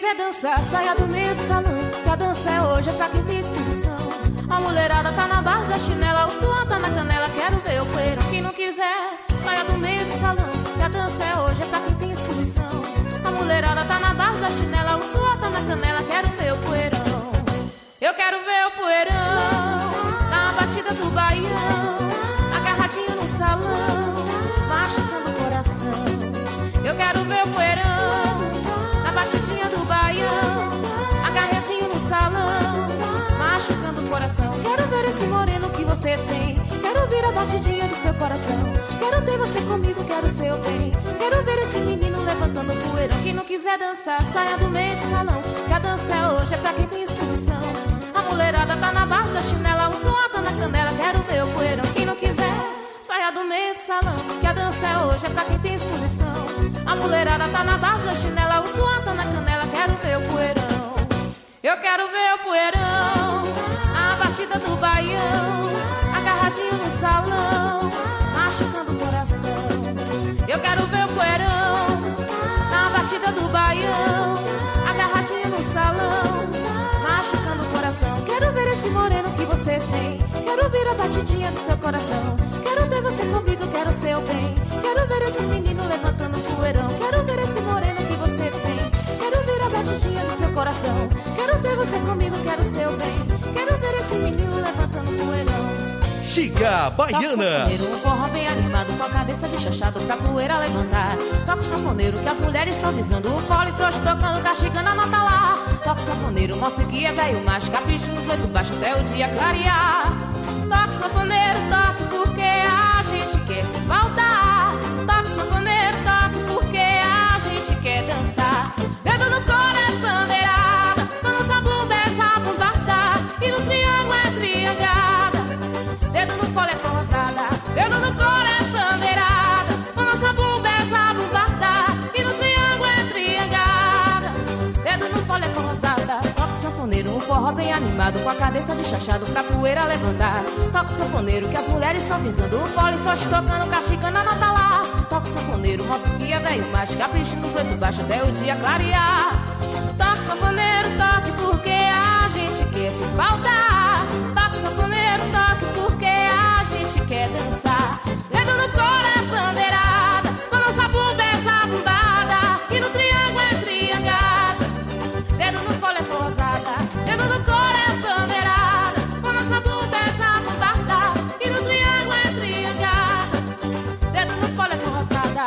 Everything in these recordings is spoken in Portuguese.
quiser dançar, saia do meio do salão, que a dança é hoje, é pra quem tem disposição. A mulherada tá na base da chinela, o suor tá na canela, quero ver o poeirão. Quem não quiser, saia do meio do salão, que a dança é hoje, é pra quem tem disposição. A mulherada tá na base da chinela, o suor tá na canela, quero ver o poeirão. Eu quero ver o poeirão na batida do baião, agarradinho no salão, machucando o coração. Eu quero ver o poeirão na batidinha do baião, agarradinho no salão, machucando o coração. Quero ver esse moreno que você tem, quero ver a batidinha do seu coração. Quero ter você comigo, quero seu bem. Quero ver esse menino levantando o poeirão. Quem não quiser dançar, saia do meio do salão, que a dança é hoje, é pra quem tem exposição. A mulherada tá na base da chinela, o suor tá na canela, quero ver o poeirão. Quem não quiser, saia do meio do salão, que a dança é hoje, é pra quem tem exposição. A mulherada tá na base da chinela, o suor tá na canela, quero ver o poeirão. Eu quero ver o poeirão na batida do baião, agarradinho no salão, machucando o coração. Eu quero ver o poeirão na batida do baião, agarradinho no salão, machucando o coração. Quero ver esse moreno que você tem, quero ver a batidinha do seu coração. Quero ter você comigo, quero seu bem. Quero ver esse menino levantando o poeirão. Quero ver esse moreno que você tem, quero ver a batidinha do seu coração. Quero ter você comigo, quero seu bem. Quero ver esse menino levantando o poeirão. Chica Baiana. Toca sanfoneiro, um forró bem animado, com a cabeça de chachado pra poeira levantar. Toca sanfoneiro que as mulheres estão visando, o fole frouxo tocando, castigando a nota lá. Toca sanfoneiro, mostra que é velho macho, capricho nos 8 baixos até o dia clarear. Toca sanfoneiro, toque porque a gente quer se espaltar. Toca sanfoneiro, toque porque a gente quer dançar. Dedo no coro é pandeirada, balança bunda é zabumbarda, e no triângulo é triangada. Dedo no fole é forrosada, dedo no coro é pandeirada, balança bunda é zabumbarda, e no triângulo é triangada. Dedo no fole é forrosada. Toca sanfoneiro, um forró bem animado, com a cabeça de chachado pra poeira levantar. Toca sanfoneiro que as mulheres estão visando, o fole forte tocando, castigando a nota lá. Toca sanfoneiro, mostra que é velho macho, capricho nos 8 baixos até o dia clarear. Toca sanfoneiro, toque porque a gente quer se espaltar. Toca sanfoneiro, toque porque a gente quer dançar. Dedo no coro é pandeirada, balança bunda é zabumbada, e no triângulo é triangada. Dedo no fole é forrosada, dedo no coro é pandeirada, balança bunda é zabumbada, e no triângulo é triangada. Dedo no fole é forrosada.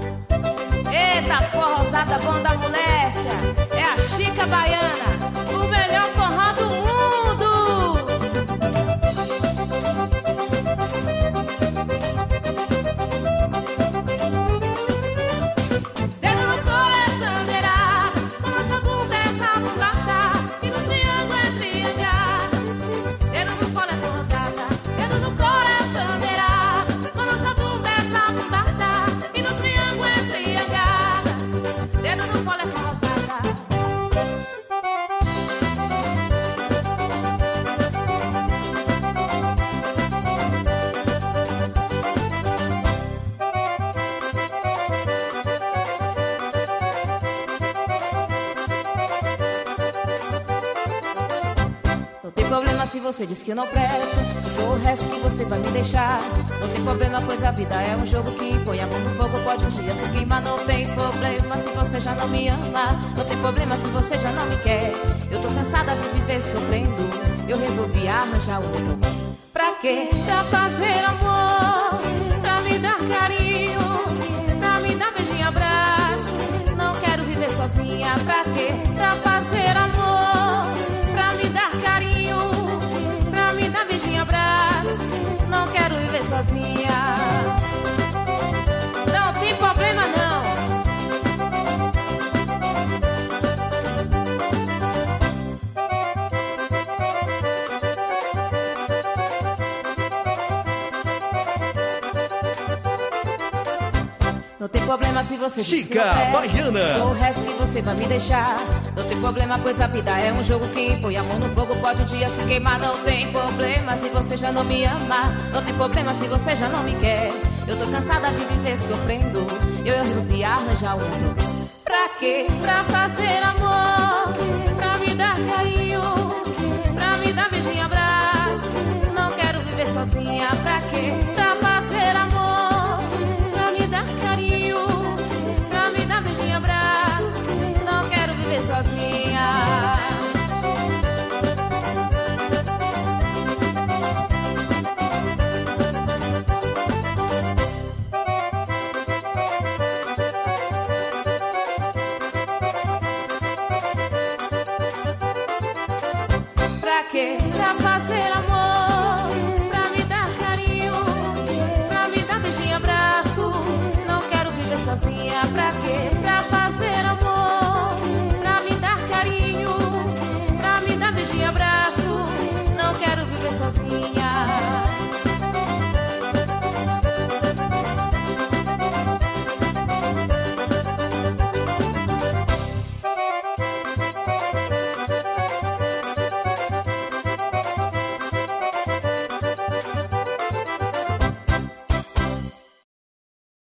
Eita, forrosada, bom da moléstia, é a Chica Baiana, o melhor forró do mundo. Dedo no coro é pandeirada, balança bunda é zabumbada, e no triângulo é triangada. Dedo no fole é forrosada, dedo no coro é pandeirada, balança bunda é zabumbada, e no triângulo é triangada. Dedo no fole é forrosada. Não tem problema se você diz que eu não presto, eu sou o resto que você vai me deixar. Não tem problema, pois a vida é um jogo que põe a mão no fogo, pode um dia se queimar. Não tem problema se você já não me ama, não tem problema se você já não me quer. Eu tô cansada de viver sofrendo, eu resolvi arranjar um outro. Pra quê? Pra fazer amor, pra me dar carinho, pra me dar beijinho e abraço. Não quero viver sozinha. Pra quê? Pra fazer amor, pra me dar carinho, pra me dar beijinho e abraço. Não quero viver sozinha. Não tem problema não. Não tem problema se você diz que não Chica presta, Baiana. sou o resto que você vai me deixar. Não tem problema, pois a vida é um jogo que põe a mão no fogo, pode um dia se queimar. Não tem problema se você já não me ama, não tem problema se você já não me quer. Eu tô cansada de viver sofrendo, eu resolvi arranjar um outro. Pra quê? Pra fazer amor, pra me dar carinho.